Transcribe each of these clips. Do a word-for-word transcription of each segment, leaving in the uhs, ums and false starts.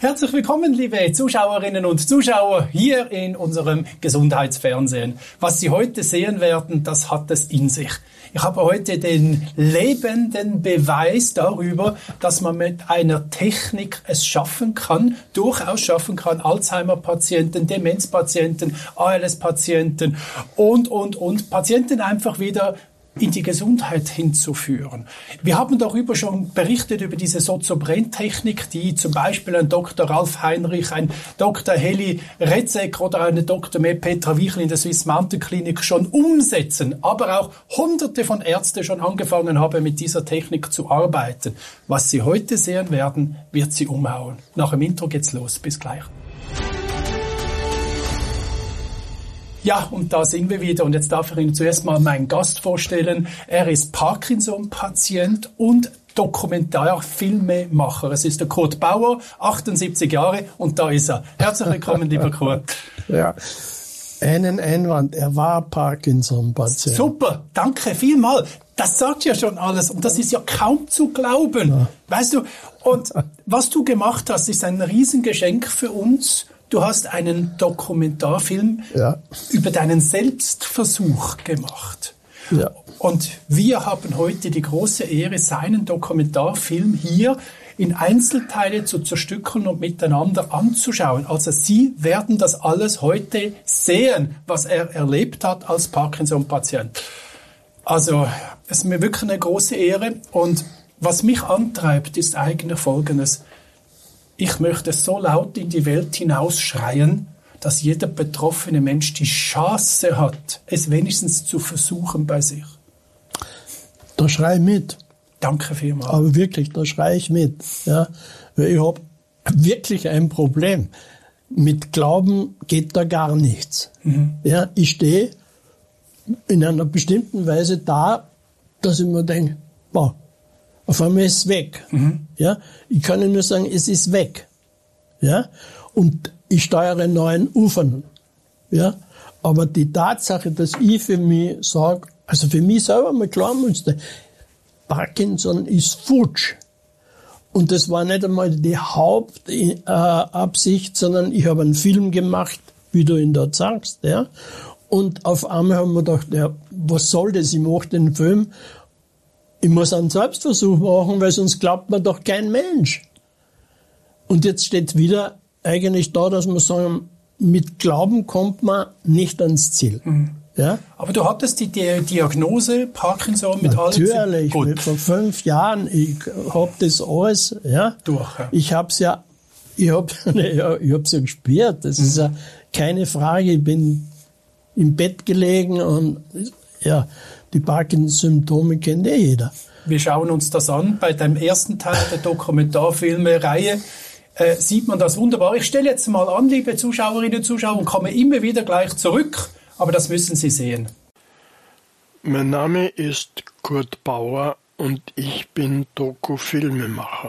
Herzlich willkommen, liebe Zuschauerinnen und Zuschauer, hier in unserem Gesundheitsfernsehen. Was Sie heute sehen werden, das hat es in sich. Ich habe heute den lebenden Beweis darüber, dass man mit einer Technik es schaffen kann, durchaus schaffen kann, Alzheimer-Patienten, Demenzpatienten, A L S-Patienten und, und, und Patienten einfach wieder in die Gesundheit hinzuführen. Wir haben darüber schon berichtet, über diese Sozobren-Technik, die zum Beispiel ein Doktor Ralf Heinrich, ein Doktor Heli Rezek oder eine Doktor Petra Wiechel in der Swiss Mountain Clinic schon umsetzen, aber auch hunderte von Ärzten schon angefangen haben, mit dieser Technik zu arbeiten. Was Sie heute sehen werden, wird Sie umhauen. Nach dem Intro geht's los. Bis gleich. Ja, und da sind wir wieder. Und jetzt darf ich Ihnen zuerst mal meinen Gast vorstellen. Er ist Parkinson-Patient und Dokumentarfilmemacher. Es ist der Kurt Bauer, achtundsiebzig Jahre, und da ist er. Herzlich willkommen, lieber Kurt. Ja, einen Einwand. Er war Parkinson-Patient. Super, danke vielmal. Das sagt ja schon alles und das ist ja kaum zu glauben. Ja. Weißt du, und was du gemacht hast, ist ein Riesengeschenk für uns. Du hast einen Dokumentarfilm ja. über deinen Selbstversuch gemacht. Ja. Und wir haben heute die große Ehre, seinen Dokumentarfilm hier in Einzelteile zu zerstückeln und miteinander anzuschauen. Also Sie werden das alles heute sehen, was er erlebt hat als Parkinson-Patient. Also es ist mir wirklich eine große Ehre. Und was mich antreibt, ist eigentlich Folgendes. Ich möchte so laut in die Welt hinausschreien, dass jeder betroffene Mensch die Chance hat, es wenigstens zu versuchen bei sich. Da schrei ich mit. Danke vielmals. Aber wirklich, da schrei ich mit. Ja, weil ich habe wirklich ein Problem. Mit Glauben geht da gar nichts. Mhm. Ja, ich stehe in einer bestimmten Weise da, dass ich mir denke, boah, auf einmal ist es weg. Mhm. Ja, ich kann Ihnen nur sagen, es ist weg. Ja, und ich steuere neuen Ufern. Ja, aber die Tatsache, dass ich für mich sage, also für mich selber mal klar musste, Parkinson ist futsch. Und das war nicht einmal die Hauptabsicht, äh, sondern ich habe einen Film gemacht, wie du ihn dort sagst. Ja, und auf einmal haben wir gedacht, ja, was soll das? Ich mache den Film. Ich muss einen Selbstversuch machen, weil sonst glaubt man doch kein Mensch. Und jetzt steht wieder eigentlich da, dass wir sagen, mit Glauben kommt man nicht ans Ziel. Mhm. Ja? Aber du hattest die Diagnose Parkinson mit allem. Natürlich, mit vor fünf Jahren. Ich habe das alles. Ja? Durch. Ja. Ich habe es ja, ich habe, ich habe es ja gespürt. Das mhm. ist ja keine Frage. Ich bin im Bett gelegen und ja. Die Parkinson-Symptome kennt eh jeder. Wir schauen uns das an. Bei dem ersten Teil der Dokumentarfilme-Reihe äh, sieht man das wunderbar. Ich stelle jetzt mal an, liebe Zuschauerinnen und Zuschauer, und komme immer wieder gleich zurück. Aber das müssen Sie sehen. Mein Name ist Kurt Bauer und ich bin Doku-Filmemacher.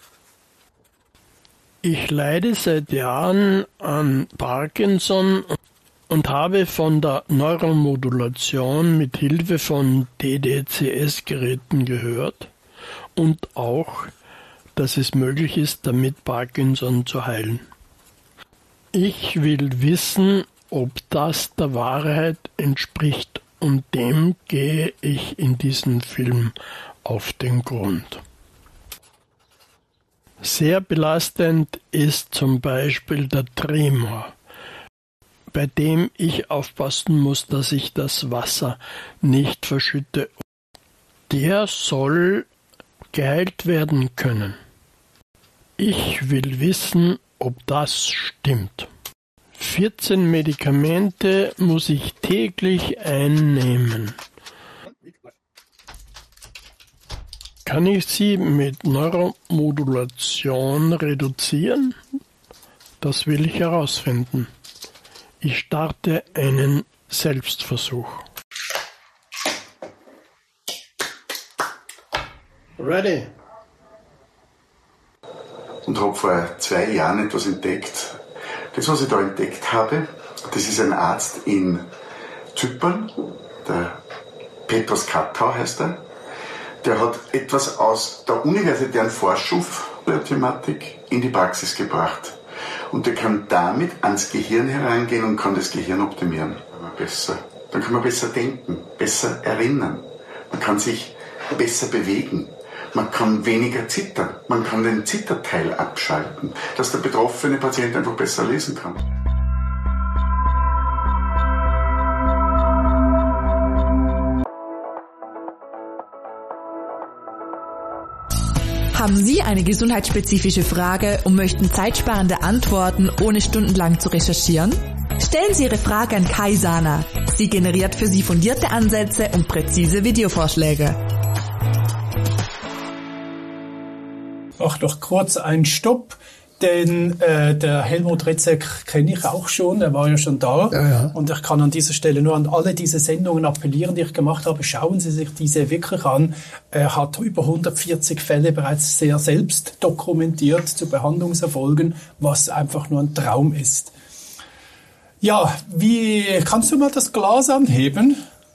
Ich leide seit Jahren an Parkinson und habe von der Neuromodulation mit Hilfe von D D C S-Geräten gehört und auch, dass es möglich ist, damit Parkinson zu heilen. Ich will wissen, ob das der Wahrheit entspricht, und dem gehe ich in diesem Film auf den Grund. Sehr belastend ist zum Beispiel der Tremor, bei dem ich aufpassen muss, dass ich das Wasser nicht verschütte. Der soll geheilt werden können. Ich will wissen, ob das stimmt. vierzehn Medikamente muss ich täglich einnehmen. Kann ich sie mit Neuromodulation reduzieren? Das will ich herausfinden. Ich starte einen Selbstversuch. Ready. Und habe vor zwei Jahren etwas entdeckt. Das, was ich da entdeckt habe, das ist ein Arzt in Zypern, der Petros Kattau heißt er. Der hat etwas aus der universitären Forschung der Thematik in die Praxis gebracht. Und der kann damit ans Gehirn herangehen und kann das Gehirn optimieren. Besser. Dann kann man besser denken, besser erinnern. Man kann sich besser bewegen. Man kann weniger zittern. Man kann den Zitterteil abschalten, dass der betroffene Patient einfach besser lesen kann. Haben Sie eine gesundheitsspezifische Frage und möchten zeitsparende Antworten, ohne stundenlang zu recherchieren? Stellen Sie Ihre Frage an Kaisana. Sie generiert für Sie fundierte Ansätze und präzise Videovorschläge. Ach, doch kurz ein Stopp, denn äh, der Helmut Retzek kenne ich auch schon, er war ja schon da. Ja, ja. Und ich kann an dieser Stelle nur an alle diese Sendungen appellieren, die ich gemacht habe. Schauen Sie sich diese wirklich an. Er hat über hundertvierzig Fälle bereits sehr selbst dokumentiert zu Behandlungserfolgen, was einfach nur ein Traum ist. Ja, wie kannst du mal das Glas anheben?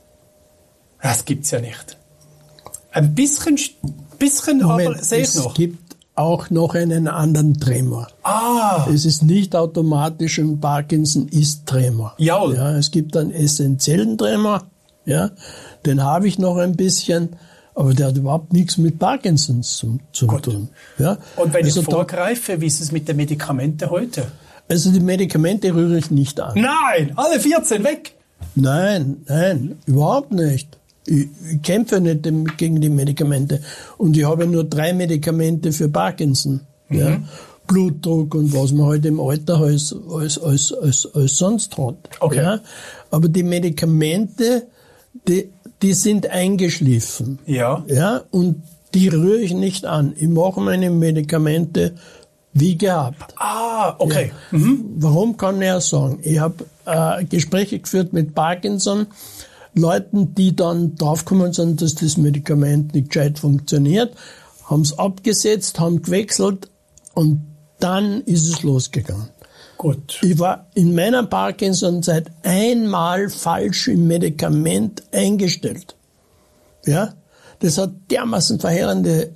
Das gibt's ja nicht. Ein bisschen, bisschen Moment, aber sehe ich noch. Es gibt auch noch einen anderen Tremor. Ah. Es ist nicht automatisch ein Parkinson-ist-Tremor. Jawohl. Ja, es gibt einen essentiellen Tremor, ja, den habe ich noch ein bisschen, aber der hat überhaupt nichts mit Parkinsons zu, zu tun. Ja. Und wenn also ich da, vorgreife, wie ist es mit den Medikamenten heute? Also die Medikamente rühre ich nicht an. Nein, alle vierzehn weg. Nein, nein, überhaupt nicht. Ich, ich kämpfe nicht gegen die Medikamente. Und ich habe nur drei Medikamente für Parkinson. Mhm. Ja. Blutdruck und was man halt im Alter als, als, als, als, als sonst hat. Okay. Ja. Aber die Medikamente, die, die sind eingeschliffen. Ja. Ja. Und die rühre ich nicht an. Ich mache meine Medikamente wie gehabt. Ah, okay. Ja. Mhm. Warum kann ich ja sagen? Ich habe äh, Gespräche geführt mit Parkinson, Leuten, die dann draufgekommen sind, dass das Medikament nicht gescheit funktioniert, haben es abgesetzt, haben gewechselt und dann ist es losgegangen. Gut. Ich war in meiner Parkinson-Zeit einmal falsch im Medikament eingestellt. Ja, das hat dermaßen verheerende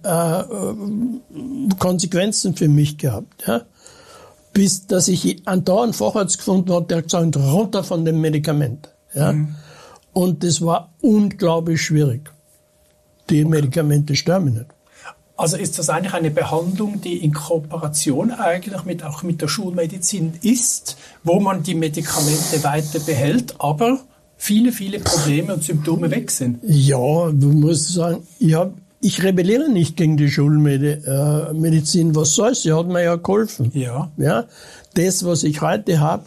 äh, Konsequenzen für mich gehabt. Ja, bis dass ich andauernd einen Facharzt gefunden habe, der gesagt hat, runter von dem Medikament. Ja. Mhm. Und das war unglaublich schwierig. Die Medikamente sterben nicht. Also ist das eigentlich eine Behandlung, die in Kooperation eigentlich mit, auch mit der Schulmedizin ist, wo man die Medikamente weiter behält, aber viele, viele Probleme und Symptome weg sind? Ja, du musst sagen, ich, hab, ich rebelliere nicht gegen die Schulmedizin. Was soll's? Sie hat mir ja geholfen. Ja. Ja, das, was ich heute habe,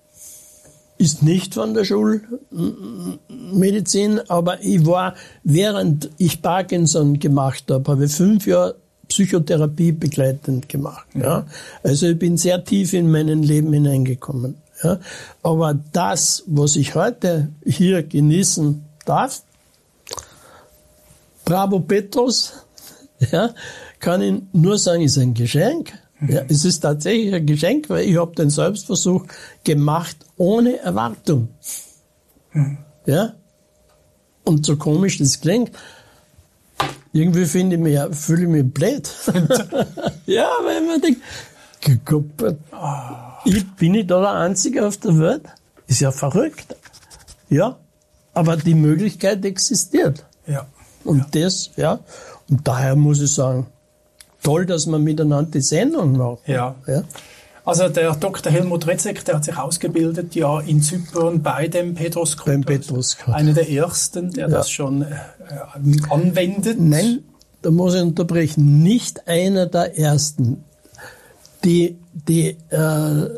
ist nicht von der Schulmedizin, aber ich war, während ich Parkinson gemacht habe, habe ich fünf Jahre Psychotherapie begleitend gemacht. Mhm. Ja. Also ich bin sehr tief in mein Leben hineingekommen. Ja. Aber das, was ich heute hier genießen darf, Bravo Petrus, ja, kann ich nur sagen, ist ein Geschenk. Ja, es ist tatsächlich ein Geschenk, weil ich habe den Selbstversuch gemacht ohne Erwartung. Mhm. Ja? Und so komisch das klingt, irgendwie finde ich mich, fühle ich mich blöd. Ja, weil man denkt, ich bin nicht da der Einzige auf der Welt. Ist ja verrückt. Ja, aber die Möglichkeit existiert. Ja. Und ja. das, ja, und daher muss ich sagen, toll, dass man miteinander die Sendung macht. Ja. Ja. Also der Doktor Helmut Retzek, der hat sich ausgebildet ja in Zypern bei dem Petrus Kott. Beim Petrus Kott. Einer der ersten, der ja. das schon äh, anwendet. Nein, da muss ich unterbrechen. Nicht einer der ersten. Die, die äh,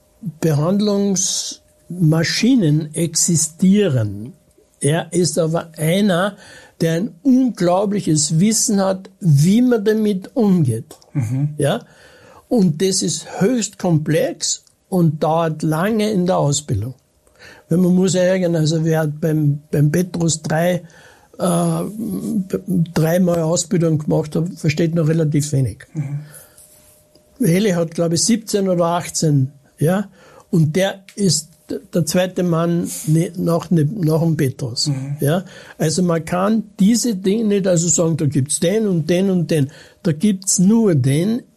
Behandlungsmaschinen existieren. Er ist aber einer, der ein unglaubliches Wissen hat, wie man damit umgeht. Mhm. Ja? Und das ist höchst komplex und dauert lange in der Ausbildung. Wenn man muss sagen, also wer hat beim, beim Petrus drei, äh, dreimal Ausbildung gemacht hat, versteht noch relativ wenig. Mhm. Heli hat, glaube ich, siebzehn oder achtzehn, ja, und der ist der zweite Mann nach, nach dem Petrus. Mhm. Ja? Also man kann diese Dinge nicht also sagen, da gibt's den und den und den. Da gibt's nur den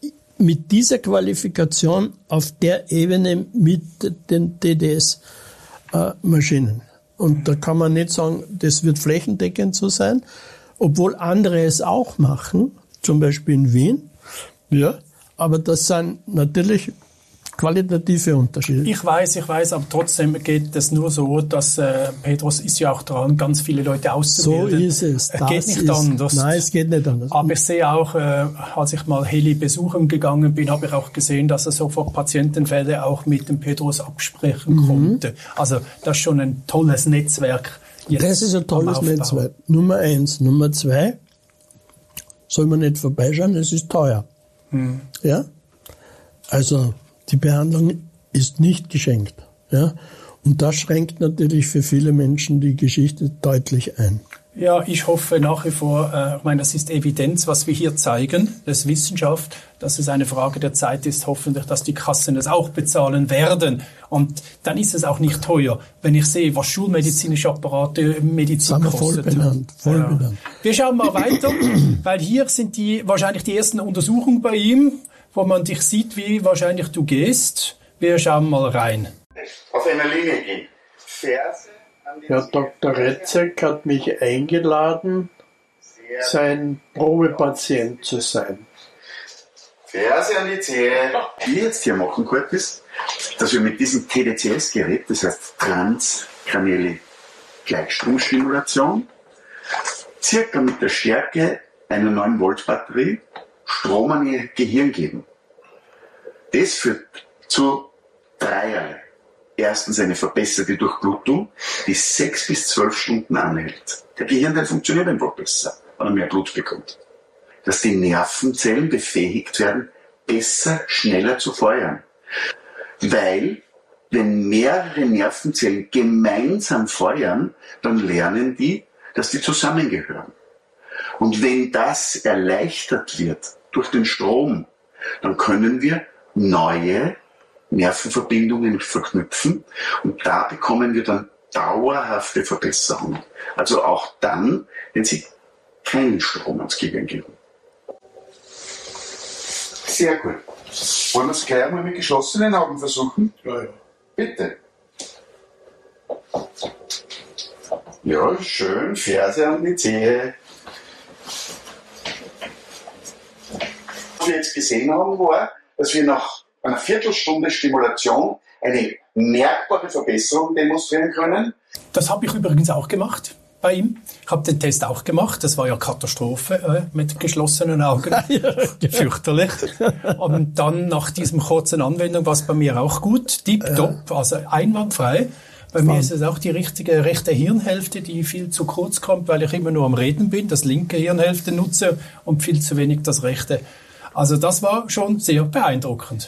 mit dieser Qualifikation auf der Ebene mit den D D S-Maschinen. Und da kann man nicht sagen, das wird flächendeckend so sein, obwohl andere es auch machen, zum Beispiel in Wien. Ja, aber das sind natürlich qualitative Unterschiede. Ich weiß, ich weiß, aber trotzdem geht es nur so, dass äh, Petrus ist ja auch dran, ganz viele Leute auszubilden. So ist es. Es das geht nicht ist, anders. Nein, es geht nicht anders. Aber ich sehe auch, äh, als ich mal Heli besuchen gegangen bin, habe ich auch gesehen, dass er sofort Patientenfälle auch mit dem Petrus absprechen mhm. konnte. Also das ist schon ein tolles Netzwerk. Jetzt das ist ein tolles Netzwerk. Nummer eins. Nummer zwei, soll man nicht vorbeischauen, es ist teuer. Mhm. Ja? Also die Behandlung ist nicht geschenkt. Ja? Und das schränkt natürlich für viele Menschen die Geschichte deutlich ein. Ja, ich hoffe nach wie vor, äh, ich meine, das ist Evidenz, was wir hier zeigen, das ist Wissenschaft, dass es eine Frage der Zeit ist, hoffentlich, dass die Kassen das auch bezahlen werden. Und dann ist es auch nicht teuer, wenn ich sehe, was schulmedizinische Apparate Medizin das haben wir kostet. Voll benannt, voll ja. benannt. Wir schauen mal weiter, weil hier sind die wahrscheinlich die ersten Untersuchungen bei ihm, wo man dich sieht, wie wahrscheinlich du gehst. Wir schauen mal rein. Auf einer Linie gehen. Ferse an die Herr Doktor Retzek hat mich eingeladen, sein Probepatient zu sein. Ferse an die Zehe. Was wir jetzt hier machen, Kurt, ist, dass wir mit diesem T D C S-Gerät, das heißt transkranielle Gleichstromstimulation, circa mit der Stärke einer neun Volt Batterie Strom an ihr Gehirn geben. Das führt zu dreierlei. Erstens eine verbesserte Durchblutung, die sechs bis zwölf Stunden anhält. Der Gehirnteil funktioniert einfach besser, wenn er mehr Blut bekommt. Dass die Nervenzellen befähigt werden, besser, schneller zu feuern. Weil, wenn mehrere Nervenzellen gemeinsam feuern, dann lernen die, dass die zusammengehören. Und wenn das erleichtert wird durch den Strom, dann können wir neue Nervenverbindungen verknüpfen und da bekommen wir dann dauerhafte Verbesserungen. Also auch dann, wenn Sie keinen Strom ans Gehirn geben. Sehr gut. Wollen wir es gleich mal mit geschlossenen Augen versuchen? Ja, ja. Bitte. Ja, schön. Ferse an die Zehe. Was wir jetzt gesehen haben, war, dass wir nach einer Viertelstunde Stimulation eine merkbare Verbesserung demonstrieren können. Das habe ich übrigens auch gemacht bei ihm. Ich habe den Test auch gemacht. Das war ja Katastrophe äh, mit geschlossenen Augen. Fürchterlich. Und dann nach diesem kurzen Anwendung war es bei mir auch gut. Tipptopp, also einwandfrei. Bei Fun. Mir ist es auch die richtige rechte Hirnhälfte, die viel zu kurz kommt, weil ich immer nur am Reden bin, das linke Hirnhälfte nutze und viel zu wenig das rechte. Also das war schon sehr beeindruckend.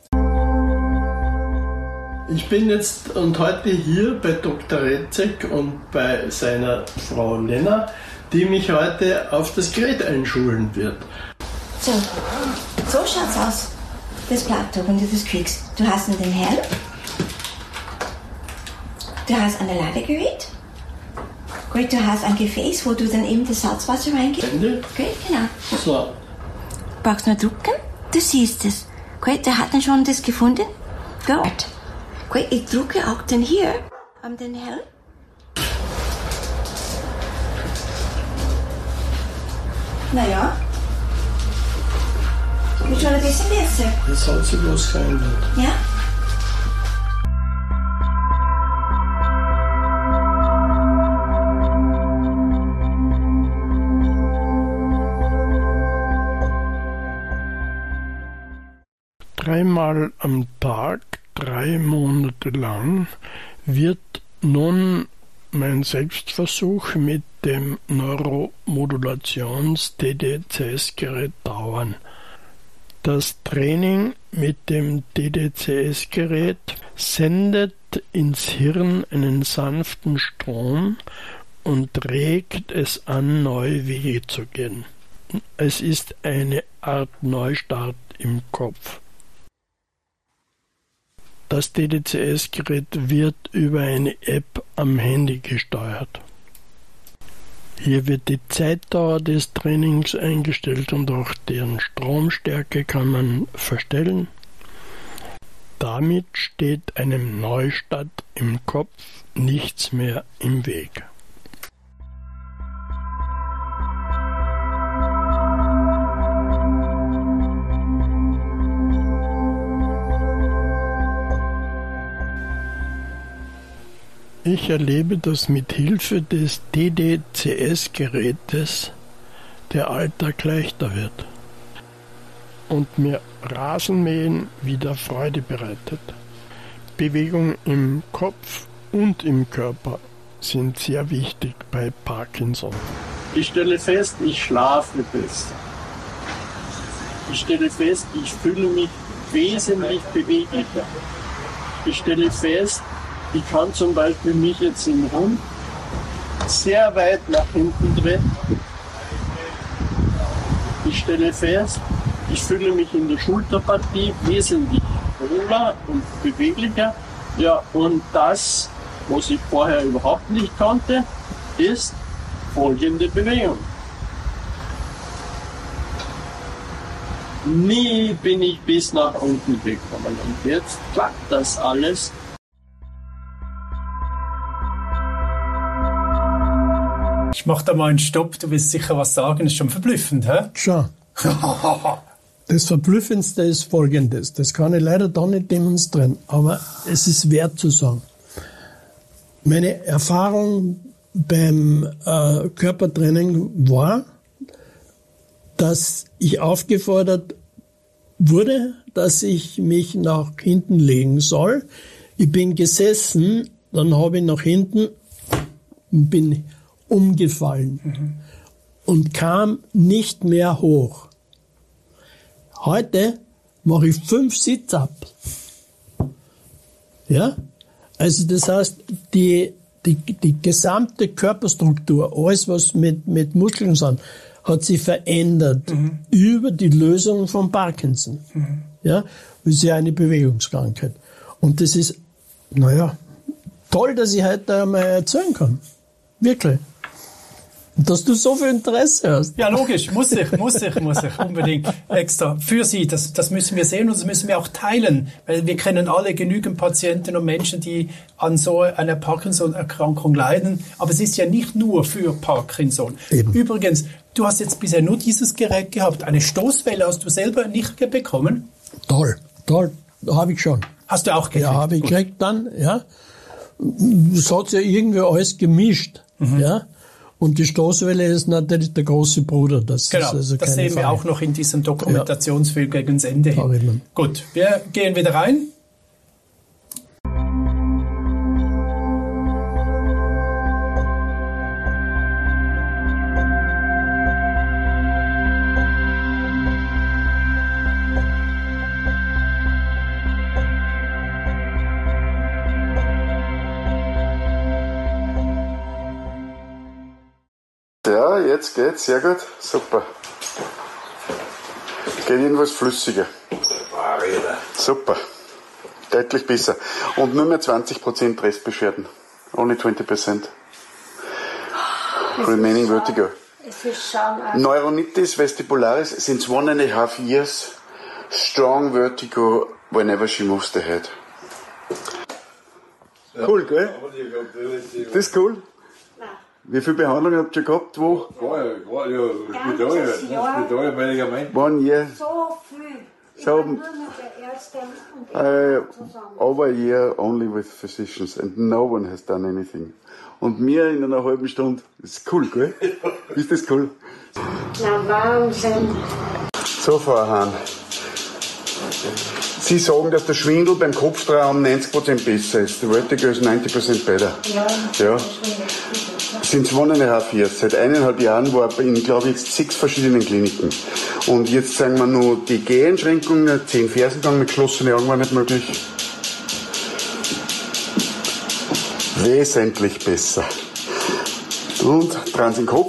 Ich bin jetzt und heute hier bei Doktor Retzek und bei seiner Frau Lena, die mich heute auf das Gerät einschulen wird. So, so schaut's aus, das Plateau, wenn du das kriegst. Du hast nur den Helm, du hast ein Ladegerät, gut, du hast ein Gefäß, wo du dann eben das Salzwasser reingibst. Ende? Okay, genau. So. Brauchst nur drucken, du siehst es. Gut, der hat dann schon das gefunden. Gut. Gut, ich drucke auch dann hier an den Helm. Naja. Wird schon ein bisschen besser. Jetzt hat sich was verändert. Ja? Dreimal am Tag, drei Monate lang, wird nun mein Selbstversuch mit dem Neuromodulations-D D C S-Gerät dauern. Das Training mit dem D D C S-Gerät sendet ins Hirn einen sanften Strom und regt es an, neue Wege zu gehen. Es ist eine Art Neustart im Kopf. Das D D C S-Gerät wird über eine App am Handy gesteuert. Hier wird die Zeitdauer des Trainings eingestellt und auch deren Stromstärke kann man verstellen. Damit steht einem Neustart im Kopf nichts mehr im Weg. Ich erlebe, dass mit Hilfe des D D C S-Gerätes der Alltag leichter wird und mir Rasenmähen wieder Freude bereitet. Bewegung im Kopf und im Körper sind sehr wichtig bei Parkinson. Ich stelle fest, ich schlafe besser. Ich stelle fest, ich fühle mich wesentlich beweglicher. Ich stelle fest, ich kann zum Beispiel mich jetzt im Rund sehr weit nach hinten drehen. Ich stelle fest, ich fühle mich in der Schulterpartie wesentlich wohler und beweglicher. Ja, und das, was ich vorher überhaupt nicht konnte, ist folgende Bewegung. Nie bin ich bis nach unten gekommen und jetzt klappt das alles. Ich mach da mal einen Stopp, du willst sicher was sagen, das ist schon verblüffend, hä? Schon. Das Verblüffendste ist Folgendes, das kann ich leider da nicht demonstrieren, aber es ist wert zu sagen. Meine Erfahrung beim äh, Körpertraining war, dass ich aufgefordert wurde, dass ich mich nach hinten legen soll. Ich bin gesessen, dann habe ich nach hinten und bin umgefallen mhm. und kam nicht mehr hoch. Heute mache ich fünf Sit-Ups. Ja? Also das heißt, die, die, die gesamte Körperstruktur, alles was mit, mit Muskeln sind, hat sich verändert mhm. über die Lösung von Parkinson. Mhm. Ja? Das ist ja eine Bewegungskrankheit. Und das ist, naja, toll, dass ich heute einmal erzählen kann. Wirklich. Dass du so viel Interesse hast. Ja, logisch. Muss ich, muss ich, muss ich. Unbedingt. Extra. Für Sie. Das, das müssen wir sehen und das müssen wir auch teilen. Weil wir kennen alle genügend Patienten und Menschen, die an so einer Parkinson-Erkrankung leiden. Aber es ist ja nicht nur für Parkinson. Eben. Übrigens, du hast jetzt bisher nur dieses Gerät gehabt. Eine Stoßwelle hast du selber nicht bekommen? Toll. Toll. Habe ich schon. Hast du auch gekriegt? Ja, habe ich gekriegt dann, ja. Es hat ja irgendwie alles gemischt, mhm. ja. Und die Stoßwelle ist natürlich der große Bruder. Das genau, ist also das sehen Frage. Wir auch noch in diesem Dokumentationsfilm ja. gegen das Ende hin. Gut, wir gehen wieder rein. Ja, jetzt geht's, sehr gut, super. Geht irgendwas flüssiger. Super, deutlich besser. Und nur mehr zwanzig Prozent Restbeschwerden. Only twenty percent. Remaining vertigo. Neuronitis vestibularis since one and a half years. Strong vertigo whenever she moves the head. Cool, gell? Das ist cool. Wie viele Behandlungen habt ihr gehabt? Wo? Vorher, gerade ja, Spital, Spital, Medikamente. One year. So viel. Ich So, war nur mit der Ärztin und der uh, zusammen. over a year only with physicians and no one has done anything. Und mir in einer halben Stunde, das ist cool, gell? Ist das cool? Na Wahnsinn. So, Frau Hahn. Sie sagen, dass der Schwindel beim Kopftraum neunzig Prozent besser ist. Der Vertigo ist neunzig Prozent better. Ja. Ja. Sind one and a half years. Seit eineinhalb Jahren war er in, glaube ich, jetzt sechs verschiedenen Kliniken. Und jetzt sagen wir nur die Geheinschränkung, zehn Fersengang mit geschlossenen Augen war nicht möglich. Wesentlich besser. Und dran in den Kopf.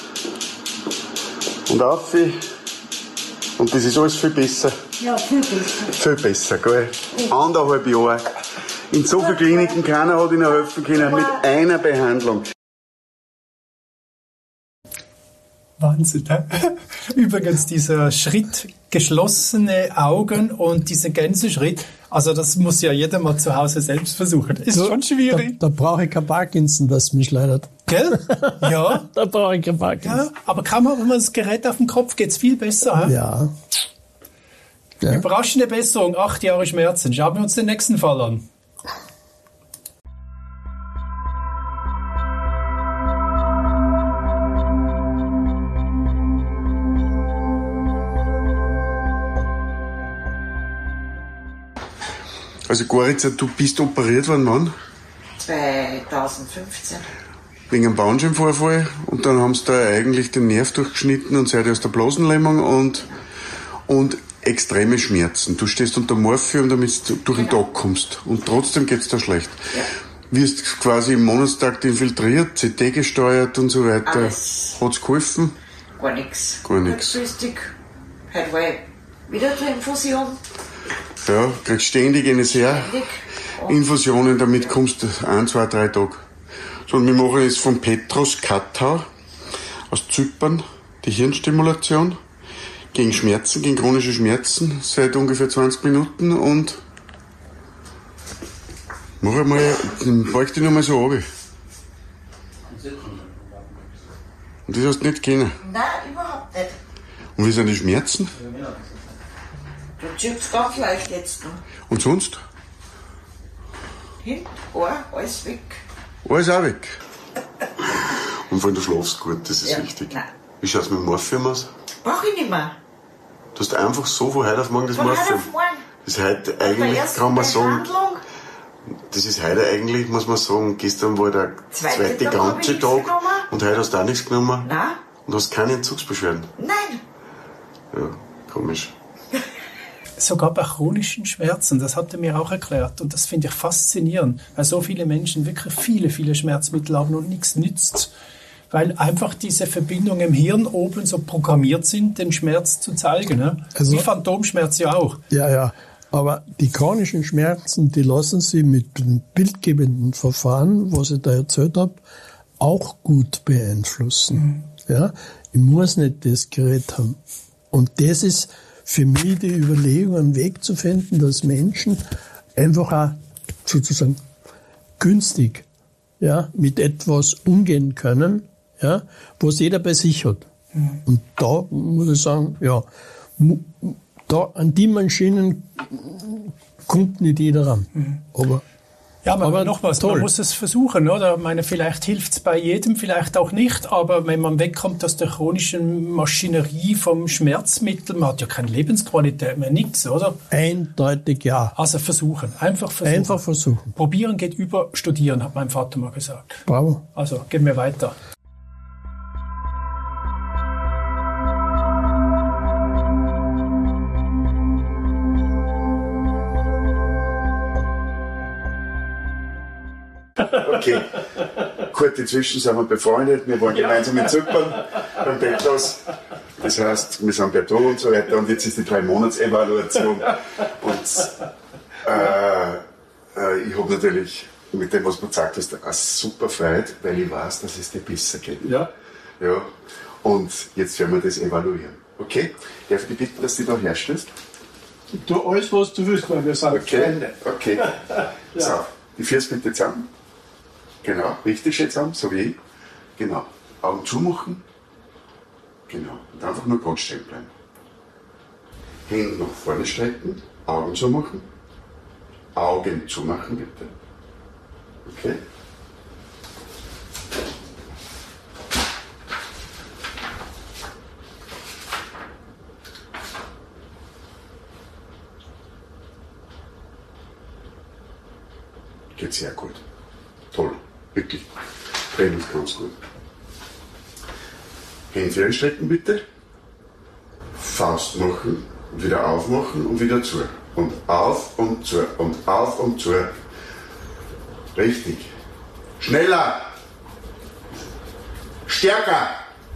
Und auf. Und das ist alles viel besser. Ja, viel besser. Viel besser, gell? Anderthalb Jahre. In so vielen Kliniken, keiner hat ihnen helfen können mit einer Behandlung. Wahnsinn. Hä? Übrigens, dieser Schritt, geschlossene Augen und dieser Gänseschritt, also das muss ja jeder mal zu Hause selbst versuchen. Ist So, schon schwierig. Da, da brauche ich kein Parkinson, was mich leidet. Gell? Ja. Da brauche ich kein Parkinson. Ja, aber kann man, wenn man das Gerät auf dem Kopf geht's viel besser. Hä? Ja. ja. Überraschende Besserung, acht Jahre Schmerzen. Schauen wir uns den nächsten Fall an. Also Goritza, du bist operiert worden, wann? zweitausendfünfzehn. Wegen einem Bandscheibenvorfall und dann haben sie da eigentlich den Nerv durchgeschnitten und seid aus der Blasenlähmung und, und extreme Schmerzen. Du stehst unter Morphium, damit du durch den Tag kommst und trotzdem geht's da schlecht. Ja. Wirst quasi im Monatstakt infiltriert, C T gesteuert und so weiter. Alles. Hat's geholfen? Gar nichts. Gar nix. Kurzfristig. Heute war ich wieder zur Infusion. Ja, kriegst ständig eine sehr Ständig. Infusionen, damit kommst du ein, zwei, drei Tage. So, und wir machen jetzt von Petros Kattau aus Zypern die Hirnstimulation gegen Schmerzen, gegen chronische Schmerzen seit ungefähr zwanzig Minuten und mach einmal, dann beug dich nochmal so runter. Und das hast du nicht kennen. Nein, überhaupt nicht. Und wie sind die Schmerzen? Du zirkst ganz leicht jetzt noch. Und sonst? Hin, Ohr, alles weg. Alles auch weg. Und vor allem du schlafst gut, das ist Ja, wichtig. nein. Wie schaut's mit dem Morphium aus? Brauch ich nicht mehr. Du hast einfach so von heute auf morgen das Von heute Morphium. auf morgen. Das ist heute Bei eigentlich, der ersten kann man sagen, Behandlung, das ist heute eigentlich, muss man sagen, gestern war der Zweite zweite Tag hab ich ganze nichts Tag genommen. und heute hast du auch nichts genommen nein, und hast keine Entzugsbeschwerden. nein. Ja, komisch. Sogar bei chronischen Schmerzen, das hat er mir auch erklärt. Und das finde ich faszinierend, weil so viele Menschen wirklich viele, viele Schmerzmittel haben und nichts nützt. Weil einfach diese Verbindungen im Hirn oben so programmiert sind, den Schmerz zu zeigen. Ne? Also- Wie Phantomschmerz ja auch. Ja, ja. Aber die chronischen Schmerzen, die lassen Sie mit dem bildgebenden Verfahren, was ich da erzählt habe, auch gut beeinflussen. Mhm. Ja, ich muss nicht das Gerät haben. Und das ist für mich die Überlegung, einen Weg zu finden, dass Menschen einfach auch sozusagen günstig, ja, mit etwas umgehen können, ja, was jeder bei sich hat. Mhm. Und da muss ich sagen, ja, mu- da an die Maschinen kommt nicht jeder ran. Mhm. Aber, Ja, aber, aber nochmals, toll. man muss es versuchen, oder? Ich meine, vielleicht hilft es bei jedem, vielleicht auch nicht, aber wenn man wegkommt aus der chronischen Maschinerie vom Schmerzmittel, man hat ja keine Lebensqualität mehr, nichts, oder? eindeutig ja. Also versuchen, einfach versuchen. Einfach versuchen. Probieren geht über Studieren, hat mein Vater mal gesagt. Bravo. Also, gehen wir weiter. Okay, kurz dazwischen sind wir befreundet, wir waren gemeinsam in Zypern beim Petros. Das heißt, wir sind per Du und so weiter und jetzt ist die drei-Monats-Evaluation. Und äh, äh, ich habe natürlich mit dem, was du gesagt hast, eine super Freude, weil ich weiß, dass es dir besser geht. Ja. Ja. Und jetzt werden wir das evaluieren. Okay? Darf ich dich bitten, dass du da herstellst? Du alles, was du willst, weil wir sind Okay, okay. So, die Füße bitte zusammen. Genau, richtig schön zusammen, so wie ich. Genau. Augen zumachen. Genau. Und einfach nur ganz stehen bleiben. Hände nach vorne strecken, Augen zumachen. Augen zumachen, bitte. Okay. Geht sehr gut. Toll. Wirklich. Training ganz gut. Hände einstrecken bitte. Faust machen und wieder aufmachen und wieder zu. Und auf und zu und auf und zu. Richtig. Schneller. Stärker.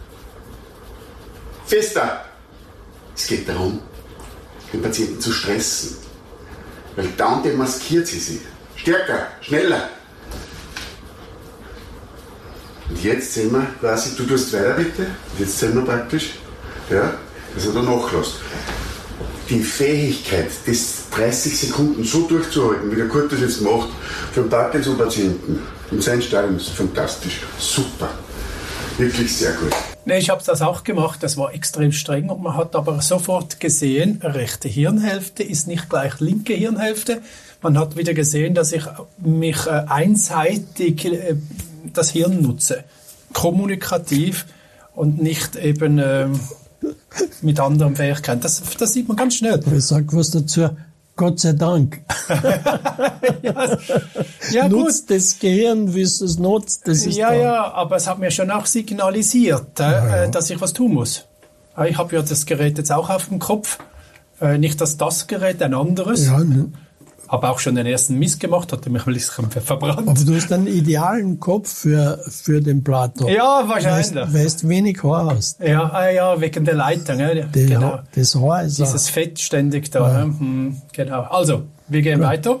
Fester. Es geht darum, den Patienten zu stressen. Weil dann demaskiert sie sich. Stärker, schneller. Und jetzt sehen wir quasi, du tust weiter bitte, jetzt sehen wir praktisch, ja, das hat er nachgelassen. Die Fähigkeit, das dreißig Sekunden so durchzuhalten, wie der Kurt das jetzt macht, für einen Parkinson-Patienten in seinem Stadium, ist fantastisch, super, wirklich sehr gut. Nee, ich habe das auch gemacht, das war extrem streng und man hat aber sofort gesehen, rechte Hirnhälfte ist nicht gleich linke Hirnhälfte. Man hat wieder gesehen, dass ich mich äh, einseitig äh, das Hirn nutze, kommunikativ und nicht eben äh, mit anderen Fähigkeiten. Das, das sieht man ganz schnell. Ich sag was dazu. Gott sei Dank. ja, ja, nutzt gut. Das Gehirn, wie es es nutzt. Das ist ja, da. ja, aber es hat mir schon auch signalisiert, äh, ja, ja. dass ich was tun muss. Ich habe ja das Gerät jetzt auch auf dem Kopf. Äh, nicht dass das Gerät, ein anderes. Ja, ne. Habe auch schon den ersten Mist gemacht, hatte mich ein bisschen verbrannt. Aber du hast einen idealen Kopf für, für den Plato. Ja, wahrscheinlich. Weißt, weißt wenig Haar hast. Ja, ah, ja, wegen der Leitung. Ja. Die, genau. Das Haar ist Dieses auch. Fett ständig da. Ja. Hm, genau. Also, wir gehen ja. weiter.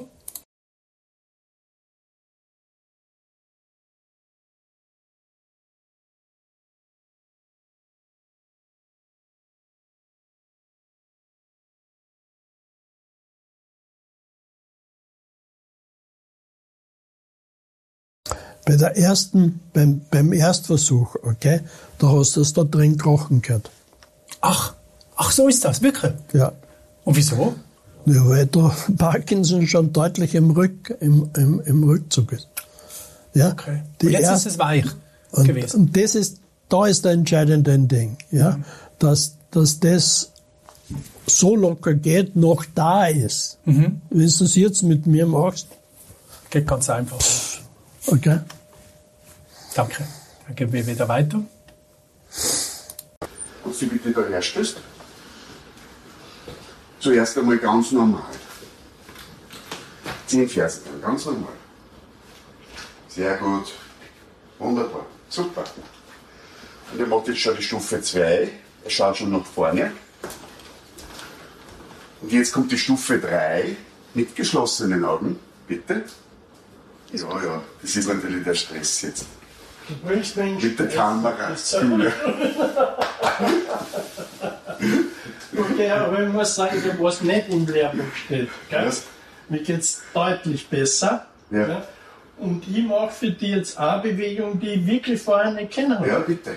Bei der ersten, beim, beim Erstversuch, okay, da hast du es da drin krochen gehört. Ach, ach, so ist das, wirklich? Ja. Und wieso? Ja, weil da Parkinson schon deutlich im, Rück, im, im, im Rückzug ist. Ja. Okay. Und jetzt erst, ist es weich und, gewesen. Und das ist, da ist der entscheidende Ding, ja, mhm. dass, dass das so locker geht, noch da ist. Mhm. Wenn du es jetzt mit mir machst. Geht ganz einfach. Okay. Danke. Dann gehen wir wieder weiter. Und Sie bitte da herstößt. Zuerst einmal ganz normal. Zehn Fersen, ganz normal. Sehr gut. Wunderbar. Super. Und ihr macht jetzt schon die Stufe zwei. Er schaut schon nach vorne. Und jetzt kommt die Stufe drei mit geschlossenen Augen. Bitte. Ja, ja, das ist natürlich der Stress jetzt. Du bringst mich mit der Kamera. Okay, aber ich muss sagen, was nicht im Lehrbuch steht. Gell? Mir geht es deutlich besser. Ja. Gell? Und ich mache für dich jetzt eine Bewegung, die ich wirklich vorher nicht kennen habe. Ja, bitte.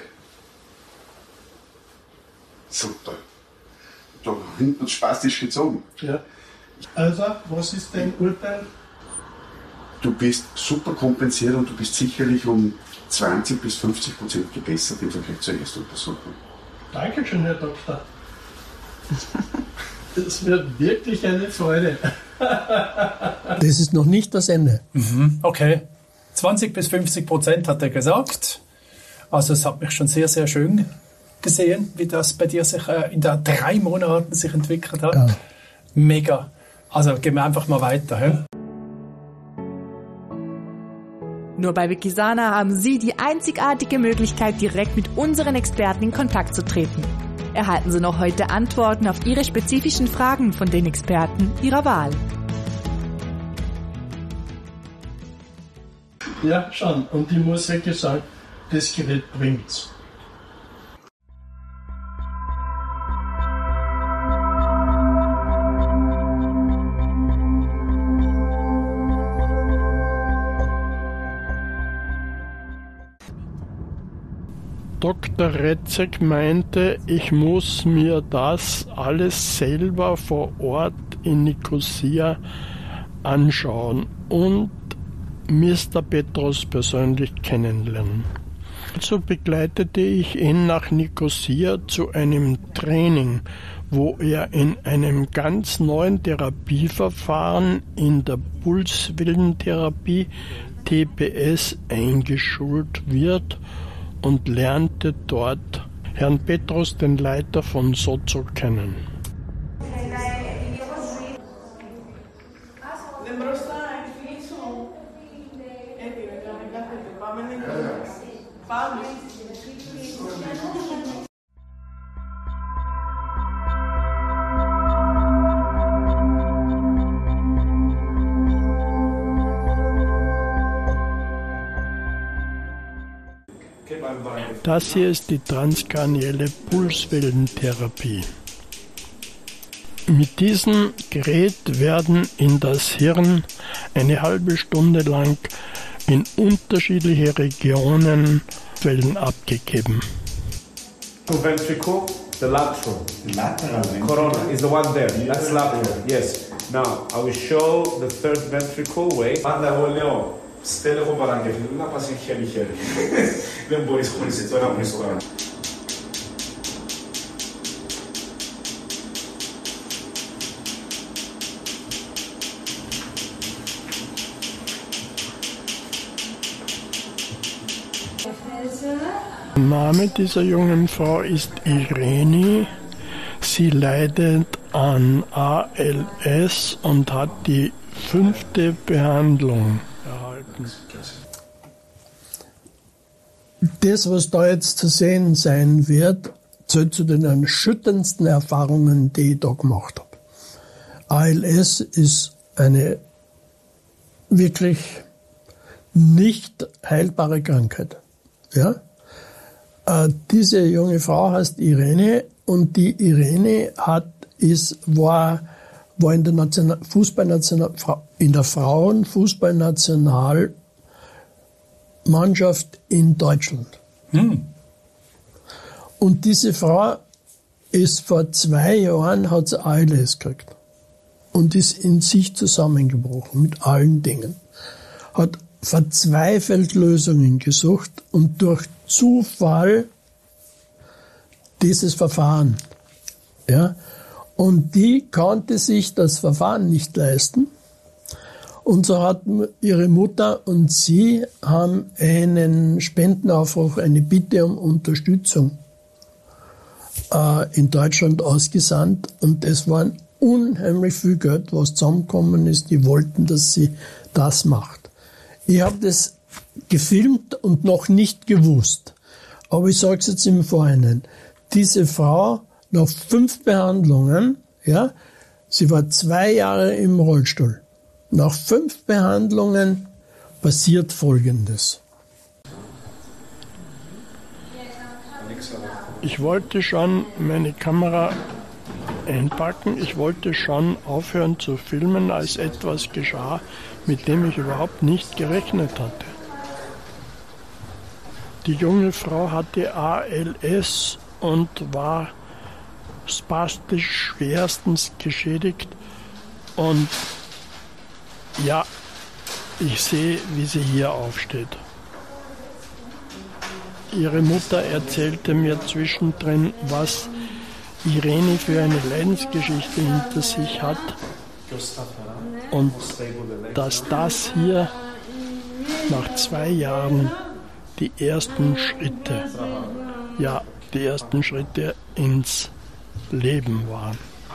Super. Da hinten spastisch gezogen. Ja. Also, was ist dein Urteil? Du bist super kompensiert und du bist sicherlich um zwanzig bis fünfzig Prozent gebessert im Vergleich zur ersten Untersuchung. Dankeschön, Herr Doktor. Das wird wirklich eine Freude. Das ist noch nicht das Ende. Mhm. Okay. zwanzig bis fünfzig Prozent hat er gesagt. Also es hat mich schon sehr, sehr schön gesehen, wie das bei dir sich äh, in der drei Monaten sich entwickelt hat. Ja. Mega. Also gehen wir einfach mal weiter. He? Nur bei Wikisana haben Sie die einzigartige Möglichkeit, direkt mit unseren Experten in Kontakt zu treten. Erhalten Sie noch heute Antworten auf Ihre spezifischen Fragen von den Experten Ihrer Wahl. Ja, schon. Und ich muss wirklich sagen, das Gerät bringt's. Doktor Retzek meinte, ich muss mir das alles selber vor Ort in Nikosia anschauen und Mister Petros persönlich kennenlernen. Also begleitete ich ihn nach Nikosia zu einem Training, wo er in einem ganz neuen Therapieverfahren in der Pulswellentherapie T P S eingeschult wird und lernte dort Herrn Petros, den Leiter von Sozo, kennen. Das hier ist die transkranielle Pulswellentherapie. Mit diesem Gerät werden in das Hirn eine halbe Stunde lang in unterschiedliche Regionen Wellen abgegeben. Ventricle, the lateral. The lateral ventricle. Corona is the one there. That's lateral. Yes. Now I will show the third ventricle way. Πάντα εγώ λέω, στέλεχο παραγγελίου να πας χέρι-χέρι. Δεν μπορείς χωρίς έτσι, τώρα μπορείς τώρα. Der Name dieser jungen Frau ist Irene. Sie leidet an A L S und hat die fünfte Behandlung erhalten. Das, was da jetzt zu sehen sein wird, zählt zu den erschütterndsten Erfahrungen, die ich da gemacht habe. A L S ist eine wirklich nicht heilbare Krankheit. Ja? Äh, diese junge Frau heißt Irene und die Irene hat, ist, war, war in der National, Fußballnational, in der Frauenfußballnationalmannschaft in Deutschland. Hm. Und diese Frau ist vor zwei Jahren, hat sie A L S gekriegt und ist in sich zusammengebrochen mit allen Dingen. Hat verzweifelt Lösungen gesucht und durch Zufall dieses Verfahren. Ja? Und die konnte sich das Verfahren nicht leisten. Und so hat ihre Mutter und sie haben einen Spendenaufruf, eine Bitte um Unterstützung äh, in Deutschland ausgesandt. Und es waren unheimlich viel Geld, was zusammengekommen ist. Die wollten, dass sie das macht. Ich habe das gefilmt und noch nicht gewusst. Aber ich sage es jetzt im Vorhinein. Diese Frau, nach fünf Behandlungen, ja, sie war zwei Jahre im Rollstuhl. Nach fünf Behandlungen passiert Folgendes. Ich wollte schon meine Kamera einpacken. Ich wollte schon aufhören zu filmen, als etwas geschah, mit dem ich überhaupt nicht gerechnet hatte. Die junge Frau hatte A L S und war spastisch schwerstens geschädigt. Und ja, ich sehe, wie sie hier aufsteht. Ihre Mutter erzählte mir zwischendrin, was Irene für eine Leidensgeschichte hinter sich hat und dass das hier nach zwei Jahren die ersten Schritte, ja, die ersten Schritte ins Leben waren.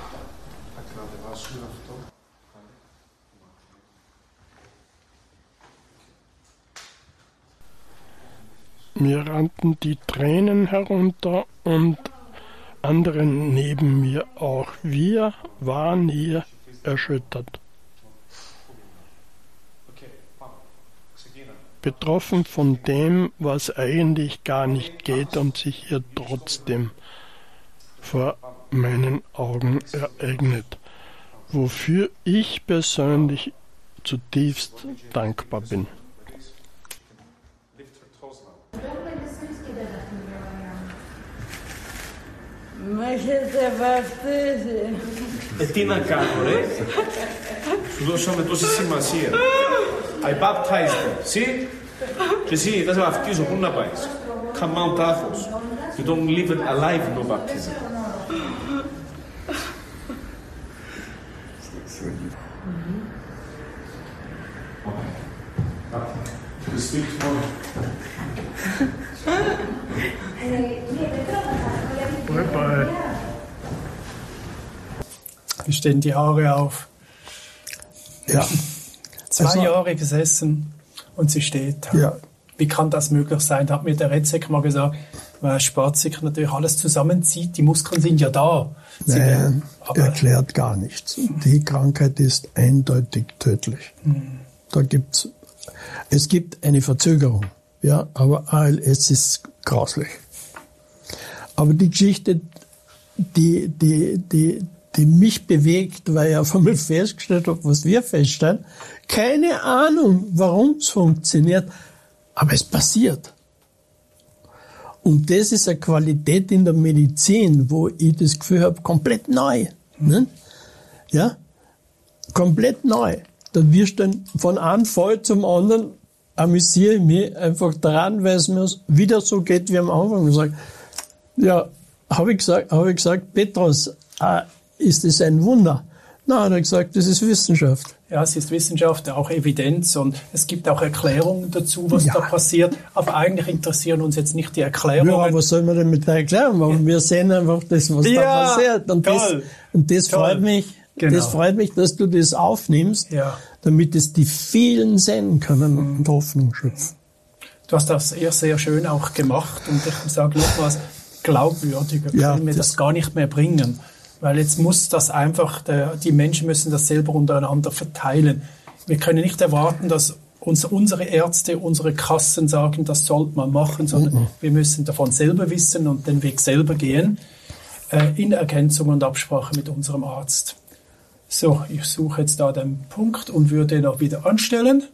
Mir rannten die Tränen herunter und andere neben mir auch. Wir waren hier erschüttert. Betroffen von dem, was eigentlich gar nicht geht und sich hier trotzdem vor meinen Augen ereignet, wofür ich persönlich zutiefst dankbar bin. Μα έχετε βαφτίσει. Ε, τι να κάνω, ρε. Σου δώσαμε τόση σημασία. I baptized them. See? Και εσύ θα σε βαφτίσω, πού να πάεις. Come Mount Athos. You don't leave it alive, no baptism. You speak tomorrow. Bye bye. Wie stehen die Haare auf? Ja. Zwei also, Jahre gesessen und sie steht. Ja. Wie kann das möglich sein? Da hat mir der Retzek mal gesagt, weil Sport sich natürlich alles zusammenzieht. Die Muskeln sind ja da. Sie Nein, werden, erklärt gar nichts. Die Krankheit ist eindeutig tödlich. Mhm. Da gibt's, es gibt eine Verzögerung, ja, aber A L S ist grauslich. Aber die Geschichte, die, die, die, die mich bewegt, weil ich auf einmal festgestellt habe, was wir feststellen, keine Ahnung, warum es funktioniert, aber es passiert. Und das ist eine Qualität in der Medizin, wo ich das Gefühl habe, komplett neu. Ne? Ja? Komplett neu. Da wirst du dann von einem Fall zum anderen, amüsiere ich mich einfach daran, weil es mir wieder so geht wie am Anfang. Ich sage, ja, habe ich gesagt, habe ich gesagt, Petrus, äh, ist das ein Wunder? Nein, hat er gesagt, das ist Wissenschaft. Ja, es ist Wissenschaft, auch Evidenz und es gibt auch Erklärungen dazu, was ja. da passiert. Aber eigentlich interessieren uns jetzt nicht die Erklärungen. Ja, was soll man denn mit der Erklärung machen? Ja. Wir sehen einfach das, was ja, da passiert. Und das, und das freut mich, genau. das freut mich, dass du das aufnimmst, ja. damit es die vielen sehen können mhm. und Hoffnung schöpfen. Du hast das eher sehr schön auch gemacht und ich sage noch was, glaubwürdiger ja, können wir das, das gar nicht mehr bringen. Weil jetzt muss das einfach, der, die Menschen müssen das selber untereinander verteilen. Wir können nicht erwarten, dass uns, unsere Ärzte, unsere Kassen sagen, das sollte man machen, sondern mhm. wir müssen davon selber wissen und den Weg selber gehen, äh, in Ergänzung und Absprache mit unserem Arzt. So, ich suche jetzt da den Punkt und würde ihn auch wieder anstellen.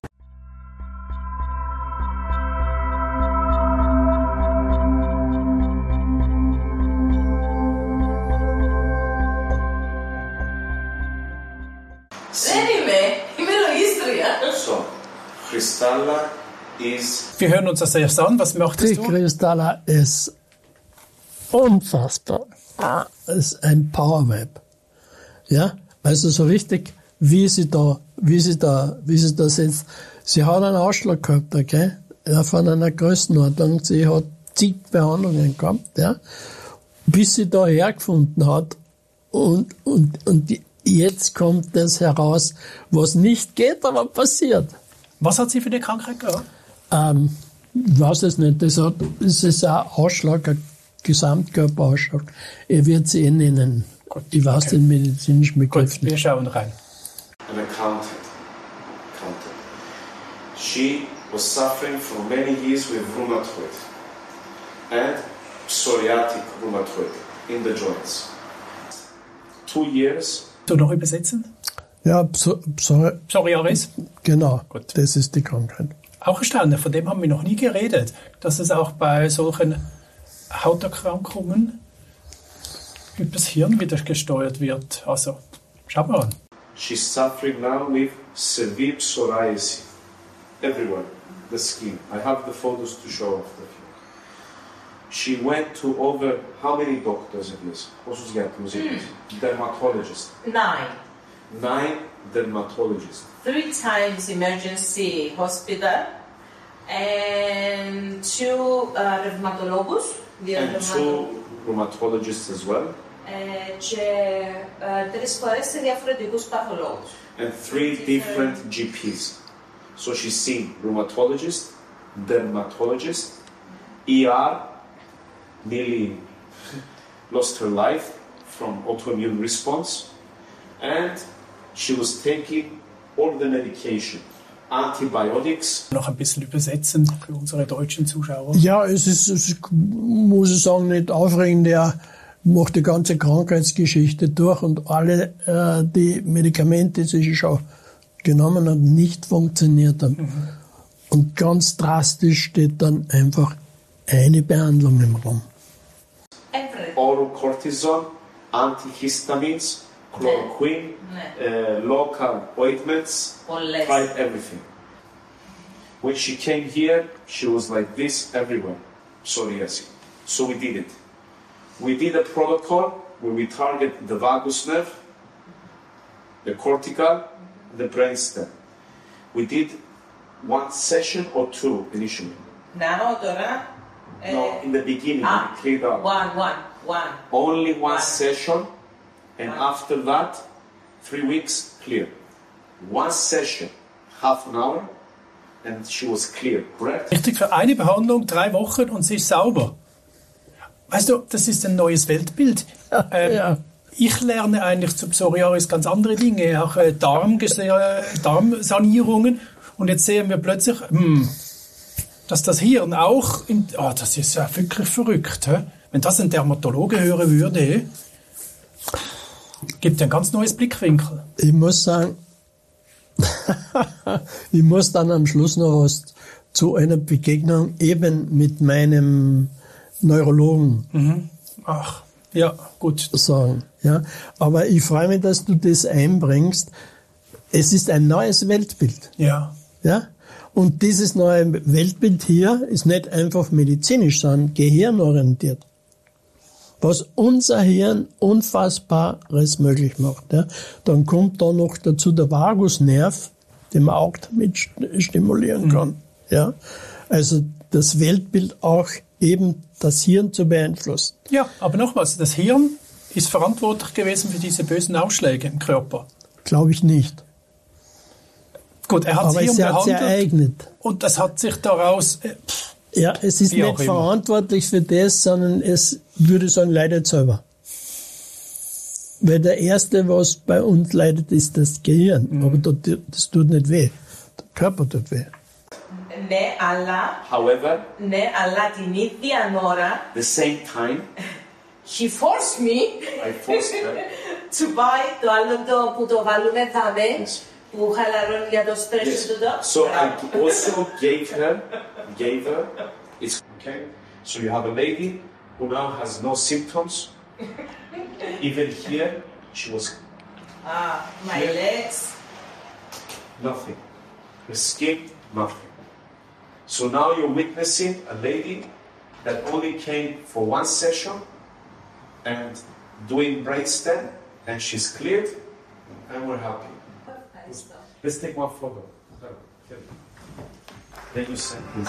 Kristalla is... Wir hören uns das erst an. Was möchtest die du? Die Kristalla ist unfassbar. Ah, ist ein Powerweb. Ja, also so richtig, wie sie da, wie sie da, wie sie da sitzt. Sie hat einen Ausschlag gehabt, okay? Ja, von einer Größenordnung. Sie hat zig Behandlungen gehabt, ja? Bis sie da hergefunden hat. Und, und, und die, jetzt kommt das heraus, was nicht geht, aber passiert. Was hat sie für eine Krankheit gehabt? Ähm, ich weiß es nicht. Das, hat, das ist ein Ausschlag, ein Gesamtkörperausschlag. Er wird sie eh nennen. Gut, ich weiß okay. den medizinischen Begriff nicht. Wir schauen rein. An accountant. accountant. She was suffering for many years with rheumatoid and psoriatic rheumatoid in the joints. Two years. Du noch übersetzen? Ja, Pso- Pso- Psoriasis. Genau, gut. Das ist die Krankheit. Auch erstaunlich, von dem haben wir noch nie geredet, dass es auch bei solchen Hauterkrankungen übers Hirn wieder gesteuert wird. Also, schau mal an. She's suffering now with severe psoriasis. Everywhere, the skin. I have the photos to show of the film. She went to over how many doctors it is? Mm. Dermatologist. Nine. Nine dermatologists. Three times emergency hospital and two uh, rheumatologists. And two rheumatologists as well. Και τρεις φορές σε διαφορετικούς παθολόγους. And three different G Ps. So she's seen rheumatologist, dermatologist, E R, nearly lost her life from autoimmune response, and she was taking all the medication, antibiotics. Noch ein bisschen übersetzen für unsere deutschen Zuschauer. Ja, es ist, es ist, muss ich sagen, nicht aufregend. Er macht die ganze Krankheitsgeschichte durch und alle äh, die Medikamente, die sie schon genommen hat, nicht funktioniert haben. Mhm. Und ganz drastisch steht dann einfach eine Behandlung im Raum. Oral cortisone, antihistamines, chloroquine, uh, local ointments, tried everything. When she came here, she was like this everywhere, psoriasis. So we did it. We did a protocol where we target the vagus nerve, the cortical, the brainstem. We did one session or two initially. Now, Dora? No, in the beginning, ah, we cleared out. One, one, one. Only one, one. session, and one. After that, three weeks, clear. One session, half an hour, and she was clear, correct? Richtig, für eine Behandlung, drei Wochen und sie ist sauber. Weißt du, das ist ein neues Weltbild. Ja, ähm, ja. Ich lerne eigentlich zu Psoriasis ganz andere Dinge, auch äh, Darmgese- Darmsanierungen. Und jetzt sehen wir plötzlich, hm, dass das Hirn auch, in, oh, das ist ja wirklich verrückt. He? Wenn das ein Dermatologe hören würde, gibt es ein ganz neues Blickwinkel. Ich muss sagen, ich muss dann am Schluss noch was zu einer Begegnung eben mit meinem Neurologen Mhm. Ach, ja, gut. sagen. Ja, aber ich freue mich, dass du das einbringst. Es ist ein neues Weltbild. Ja. Ja? Und dieses neue Weltbild hier ist nicht einfach medizinisch, sondern gehirnorientiert. Was unser Hirn Unfassbares möglich macht. Ja? Dann kommt da noch dazu der Vagusnerv, den man auch damit stimulieren kann. Mhm. Ja? Also das Weltbild auch eben das Hirn zu beeinflussen. Ja, aber nochmals, das Hirn ist verantwortlich gewesen für diese bösen Ausschläge im Körper. Glaube ich nicht. Gut, er hat aber das Hirn es hat behandelt ereignet. Und das hat sich daraus... Äh, pff, ja, es ist nicht verantwortlich für das, sondern es, würde sagen, leidet selber. Weil der Erste, was bei uns leidet, ist das Gehirn. Mhm. Aber das, das tut nicht weh. Der Körper tut weh. Ναι, αλλά... However, Ναι, αλλά την ίδια ώρα... the same time, she forced me... I forced her... to buy το άλλο το που το βάλουμε δάμε, που χαλαρώνει για το στρες yes. του το. So I also gave her, gave her, it's okay. So you have a lady who now has no symptoms. Even here, she was... Ah, my here. Legs. Nothing. The skin, nothing. So now you're witnessing a lady that only came for one session and doing brainstem, and she's cleared, and we're happy. Let's take one photo. Then you send this.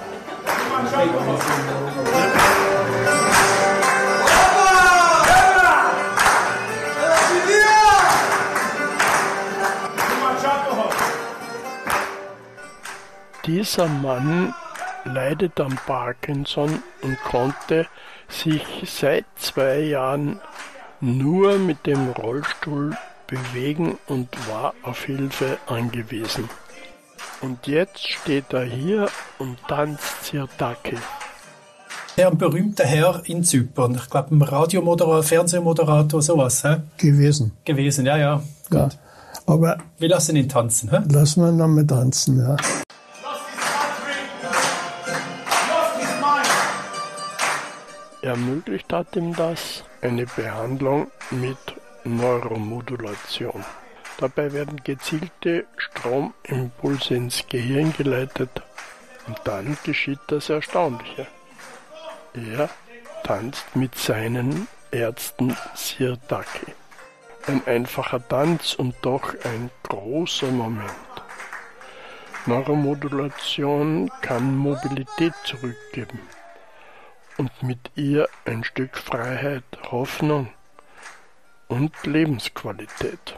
Dieser Mann leidet an Parkinson und konnte sich seit zwei Jahren nur mit dem Rollstuhl bewegen und war auf Hilfe angewiesen. Und jetzt steht er hier und tanzt Sirtaki. Der berühmte Herr in Zypern, ich glaube ein Radiomoderator, Fernsehmoderator, sowas. Hä? Gewesen. Gewesen, ja, ja. ja. Gut. Aber wir lassen ihn tanzen. Hä? Lassen wir ihn nochmal tanzen, ja. Ermöglicht hat ihm das eine Behandlung mit Neuromodulation. Dabei werden gezielte Stromimpulse ins Gehirn geleitet und dann geschieht das Erstaunliche. Er tanzt mit seinen Ärzten Sirtaki. Ein einfacher Tanz und doch ein großer Moment. Neuromodulation kann Mobilität zurückgeben und mit ihr ein Stück Freiheit, Hoffnung und Lebensqualität.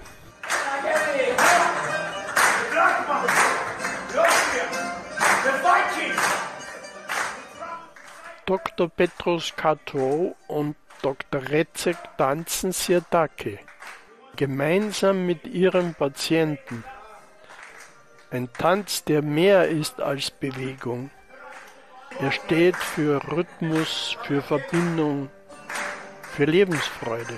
Doktor Petros Katou und Doktor Recek tanzen Sirtaki, gemeinsam mit ihrem Patienten. Ein Tanz, der mehr ist als Bewegung. Er steht für Rhythmus, für Verbindung, für Lebensfreude.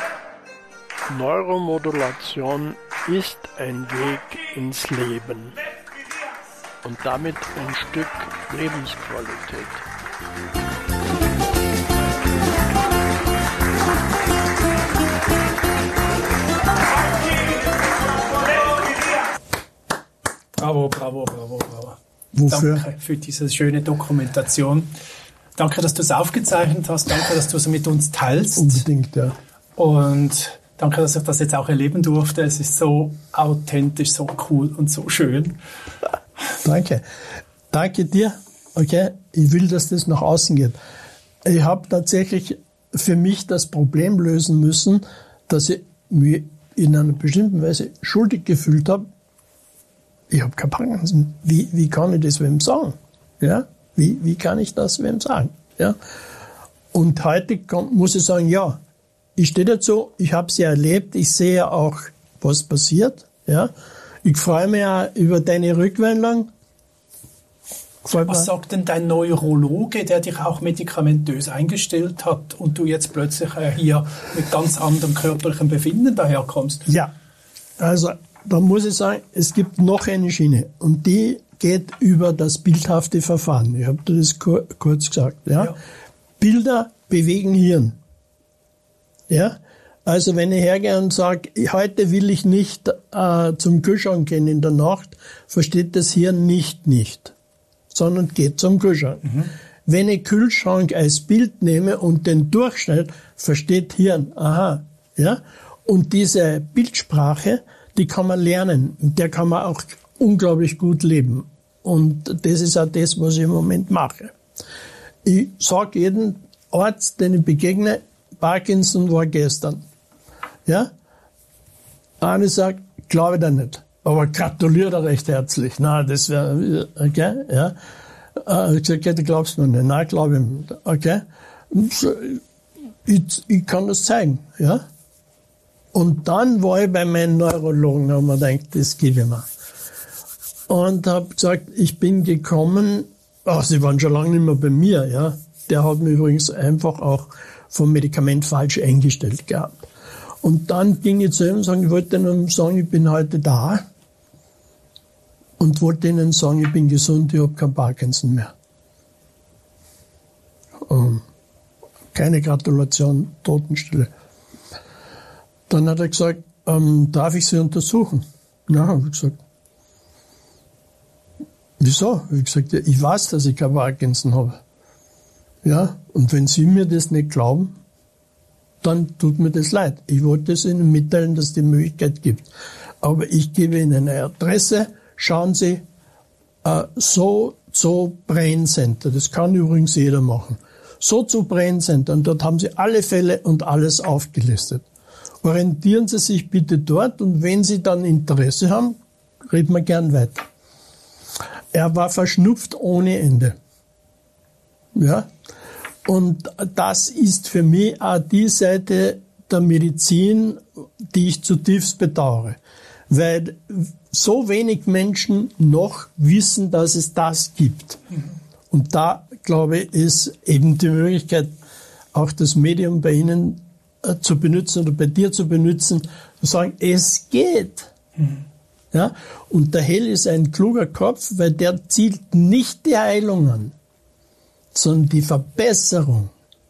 Neuromodulation ist ein Weg ins Leben und damit ein Stück Lebensqualität. Bravo, bravo, bravo, bravo. Wofür? Danke für diese schöne Dokumentation. Danke, dass du es aufgezeichnet hast. Danke, dass du es mit uns teilst. Unbedingt, ja. Und danke, dass ich das jetzt auch erleben durfte. Es ist so authentisch, so cool und so schön. Danke. Danke dir. Okay, ich will, dass das nach außen geht. Ich habe tatsächlich für mich das Problem lösen müssen, dass ich mich in einer bestimmten Weise schuldig gefühlt habe. Ich habe kein Parkinson. Wie, wie kann ich das wem sagen? Ja? Wie, wie kann ich das wem sagen? Ja? Und heute kann, muss ich sagen, ja, ich stehe dazu, ich habe es ja erlebt, ich sehe auch, was passiert. Ja? Ich freue mich auch über deine Rückmeldung. Was sagt denn dein Neurologe, der dich auch medikamentös eingestellt hat und du jetzt plötzlich äh, hier mit ganz anderem körperlichen Befinden daherkommst? Ja, also da muss ich sagen, es gibt noch eine Schiene und die geht über das bildhafte Verfahren. Ich habe dir das kur- kurz gesagt. Ja? Ja. Bilder bewegen Hirn. Ja? Also wenn ich hergehe und sage, heute will ich nicht äh, zum Kühlschrank gehen in der Nacht, versteht das Hirn nicht nicht, sondern geht zum Kühlschrank. Mhm. Wenn ich Kühlschrank als Bild nehme und den durchschneide, versteht Hirn, aha, ja. Und diese Bildsprache, die kann man lernen, mit der kann man auch unglaublich gut leben. Und das ist auch das, was ich im Moment mache. Ich sage jedem Arzt, den ich begegne, Parkinson war gestern. Ja? Einer sagt, glaube ich da nicht. Aber gratuliere da recht herzlich. Na, das wäre, okay, ja. Ich gesagt, okay, du glaubst mir nicht. Nein, glaube ich nicht. Okay. Ich, ich kann das zeigen, ja. Und dann war ich bei meinen Neurologen und habe mir gedacht, das gebe ich mir. Und habe gesagt, ich bin gekommen, ach, sie waren schon lange nicht mehr bei mir, ja. Der hat mich übrigens einfach auch vom Medikament falsch eingestellt gehabt. Und dann ging ich zu ihm und sagen, ich wollte ihnen sagen, ich bin heute da. Und wollte ihnen sagen, ich bin gesund, ich habe kein Parkinson mehr. Um, keine Gratulation, Totenstille. Dann hat er gesagt, ähm, darf ich Sie untersuchen? Ja, habe ich gesagt. Wieso? Ich habe gesagt, ja, ich weiß, dass ich kein Parkinson habe. Ja, und wenn Sie mir das nicht glauben, dann tut mir das leid. Ich wollte es Ihnen mitteilen, dass es die Möglichkeit gibt. Aber ich gebe Ihnen eine Adresse. Schauen Sie, äh, so zu Brain Center. Das kann übrigens jeder machen. So zu Brain Center. Und dort haben Sie alle Fälle und alles aufgelistet. Orientieren Sie sich bitte dort und wenn Sie dann Interesse haben, reden wir gern weiter. Er war verschnupft ohne Ende. Ja. Und das ist für mich auch die Seite der Medizin, die ich zutiefst bedauere. Weil so wenig Menschen noch wissen, dass es das gibt. Und da, glaube ich, ist eben die Möglichkeit, auch das Medium bei Ihnen äh, zu benutzen oder bei dir zu benutzen, zu sagen, es geht. Mhm. Ja? Und der Hell ist ein kluger Kopf, weil der zielt nicht die Heilung an, sondern die Verbesserung.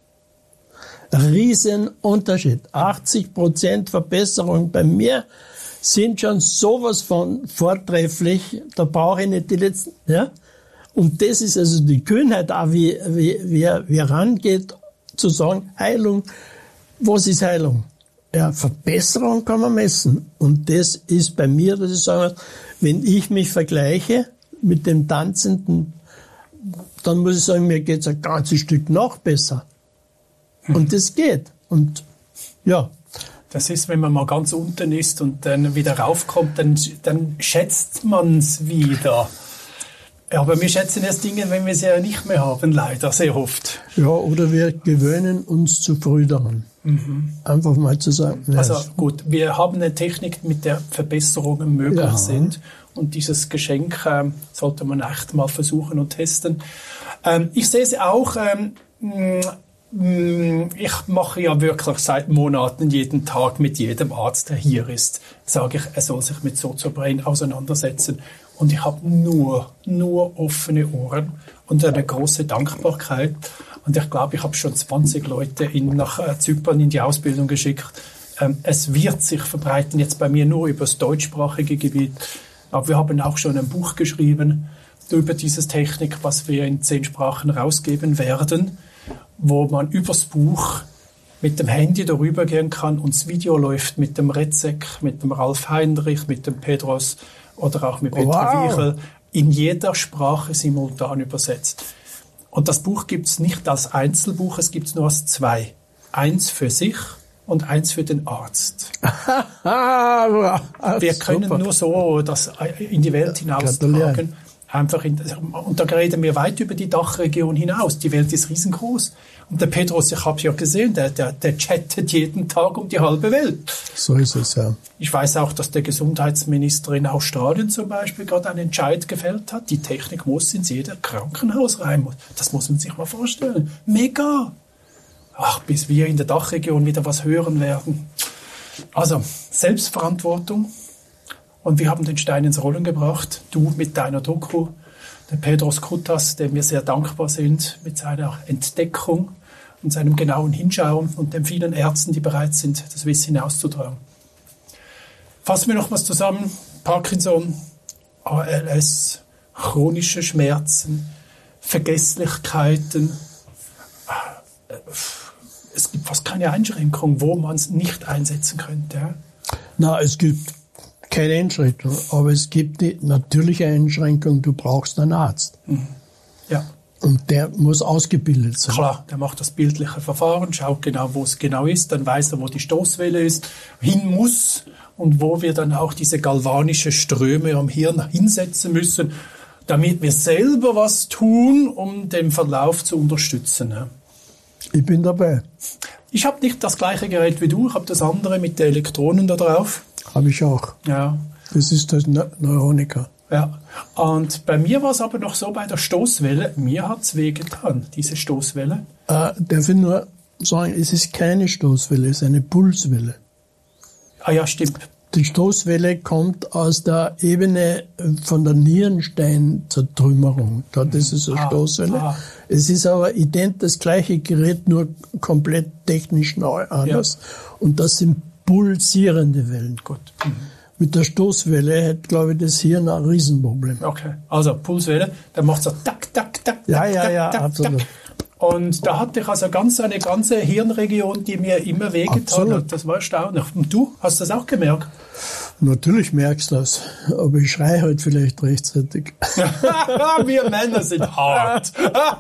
Riesenunterschied. achtzig Prozent Verbesserung bei mir sind schon sowas von vortrefflich, da brauche ich nicht die letzten, ja. Und das ist also die Kühnheit, auch wie, wie, wie, wie rangeht, zu sagen, Heilung, was ist Heilung? Ja, Verbesserung kann man messen. Und das ist bei mir, dass ich sage, wenn ich mich vergleiche mit dem Tanzenden, dann muss ich sagen, mir geht's ein ganzes Stück noch besser. Und das geht. Und, ja. Das ist, wenn man mal ganz unten ist und dann wieder raufkommt, dann, dann schätzt man's wieder. Ja, aber wir schätzen erst Dinge, wenn wir sie ja nicht mehr haben, leider, sehr oft. Ja, oder wir gewöhnen uns zu früh daran. Mhm. Einfach mal zu sagen. Ja, also gut, wir haben eine Technik, mit der Verbesserungen möglich ja. sind. Und dieses Geschenk äh, sollte man echt mal versuchen und testen. Ähm, ich sehe es auch, ähm, ich mache ja wirklich seit Monaten jeden Tag mit jedem Arzt, der hier ist, sage ich, er soll sich mit Sozo-Brain auseinandersetzen. Und ich habe nur, nur offene Ohren und eine große Dankbarkeit. Und ich glaube, ich habe schon zwanzig Leute in, nach Zypern in die Ausbildung geschickt. Ähm, es wird sich verbreiten, jetzt bei mir nur über das deutschsprachige Gebiet. Aber wir haben auch schon ein Buch geschrieben über diese Technik, was wir in zehn Sprachen rausgeben werden, wo man übers Buch mit dem Handy darüber gehen kann und das Video läuft mit dem Rezek, mit dem Ralf Heinrich, mit dem Pedros oder auch mit Peter wow. Wiechel in jeder Sprache simultan übersetzt. Und das Buch gibt's nicht als Einzelbuch, es gibt's nur als zwei. Eins für sich und eins für den Arzt. Wir können nur so das in die Welt hinaustragen. Einfach in, und da reden wir weit über die Dachregion hinaus. Die Welt ist riesengroß. Und der Pedros, ich habe ja gesehen, der, der, der chattet jeden Tag um die halbe Welt. So ist es, ja. Ich weiß auch, dass der Gesundheitsminister in Australien zum Beispiel gerade einen Entscheid gefällt hat. Die Technik muss in jeder Krankenhaus rein. Das muss man sich mal vorstellen. Mega! Ach, bis wir in der Dachregion wieder was hören werden. Also, Selbstverantwortung. Und wir haben den Stein ins Rollen gebracht. Du mit deiner Doku, der Pedros Koutas, dem wir sehr dankbar sind mit seiner Entdeckung und seinem genauen Hinschauen und den vielen Ärzten, die bereit sind, das Wissen hinauszutragen. Fassen wir noch was zusammen. Parkinson, A L S, chronische Schmerzen, Vergesslichkeiten. Es gibt fast keine Einschränkung, wo man es nicht einsetzen könnte. Na, es gibt keine Einschränkung, aber es gibt die natürliche Einschränkung, du brauchst einen Arzt. Mhm. Ja. Und der muss ausgebildet sein. Klar, der macht das bildliche Verfahren, schaut genau, wo es genau ist, dann weiß er, wo die Stoßwelle ist, hin muss und wo wir dann auch diese galvanische Ströme am Hirn hinsetzen müssen, damit wir selber was tun, um den Verlauf zu unterstützen. Ich bin dabei. Ich habe nicht das gleiche Gerät wie du, ich habe das andere mit den Elektronen da drauf. Habe ich auch. Ja. Das ist das Neuronika. Ja. Und bei mir war es aber noch so bei der Stoßwelle, mir hat es wehgetan, diese Stoßwelle. Äh, darf ich nur sagen, es ist keine Stoßwelle, es ist eine Pulswelle. Ah ja, stimmt. Die Stoßwelle kommt aus der Ebene von der Nierensteinzertrümmerung. Dort ist es eine ah, Stoßwelle. Ah. Es ist aber ident das gleiche Gerät, nur komplett technisch neu anders. Ja. Und das sind pulsierende Wellen. Gut. Mhm. Mit der Stoßwelle hat, glaube ich, das Hirn ein Riesenproblem. Okay, also Pulswelle, dann macht es so tak, tak, tak, ja, tak, ja, ja, tak, absolut. Tak. Und da hatte ich also ganz eine ganze Hirnregion, die mir immer wehgetan hat. Das war erstaunlich. Und du, hast das auch gemerkt? Natürlich merkst du das, aber ich schreie halt vielleicht rechtzeitig. Wir Männer sind hart.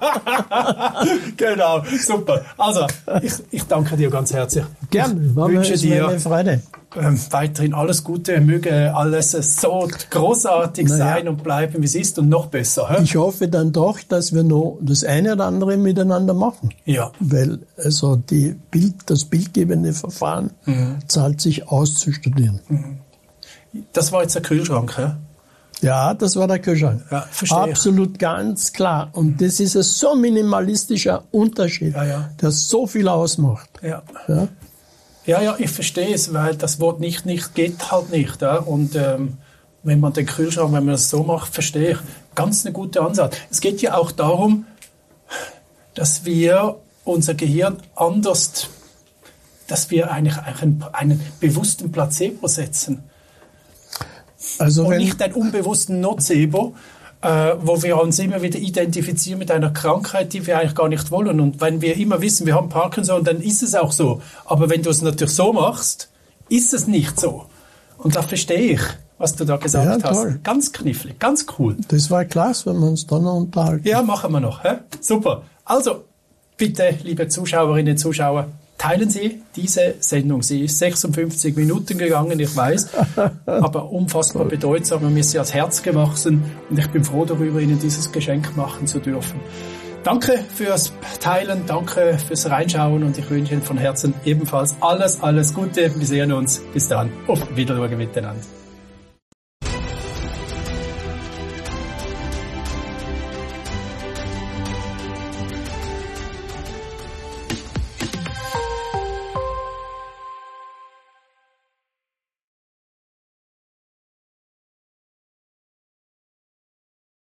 Genau, super. Also, ich, ich danke dir ganz herzlich. Gerne, war wünsche dir eine Freude. Ähm, weiterhin alles Gute, möge alles so großartig naja. sein und bleiben, wie es ist und noch besser. He? Ich hoffe dann doch, dass wir noch das eine oder andere miteinander machen. Ja. Weil also die Bild, das bildgebende Verfahren mhm. zahlt sich aus zu studieren. Mhm. Das war jetzt der Kühlschrank, hä? Ja, das war der Kühlschrank. Ja, verstehe. Absolut ganz klar. Und das ist ein so minimalistischer Unterschied, ja, ja. der so viel ausmacht. Ja. Ja? Ja, ja, ich verstehe es, weil das Wort nicht, nicht geht halt nicht. Ja? Und ähm, wenn man den Kühlschrank, wenn man das so macht, verstehe ich. Ganz eine gute Ansatz. Es geht ja auch darum, dass wir unser Gehirn anders, dass wir eigentlich einen, einen bewussten Placebo setzen. Also und wenn nicht einen unbewussten Nocebo, äh, wo wir uns immer wieder identifizieren mit einer Krankheit, die wir eigentlich gar nicht wollen. Und wenn wir immer wissen, wir haben Parkinson, dann ist es auch so. Aber wenn du es natürlich so machst, ist es nicht so. Und da verstehe ich, was du da gesagt ja, hast. Toll. Ganz knifflig, ganz cool. Das war klasse, wenn wir uns dann noch unterhalten. Ja, machen wir noch. Hä? Super. Also, bitte, liebe Zuschauerinnen und Zuschauer, teilen Sie diese Sendung. Sie ist sechsundfünfzig Minuten gegangen, ich weiß, aber unfassbar bedeutsam. Mir ist sie ans Herz gewachsen und ich bin froh darüber, Ihnen dieses Geschenk machen zu dürfen. Danke fürs Teilen, danke fürs Reinschauen und ich wünsche Ihnen von Herzen ebenfalls alles, alles Gute. Wir sehen uns. Bis dann. Auf Wiedersehen miteinander.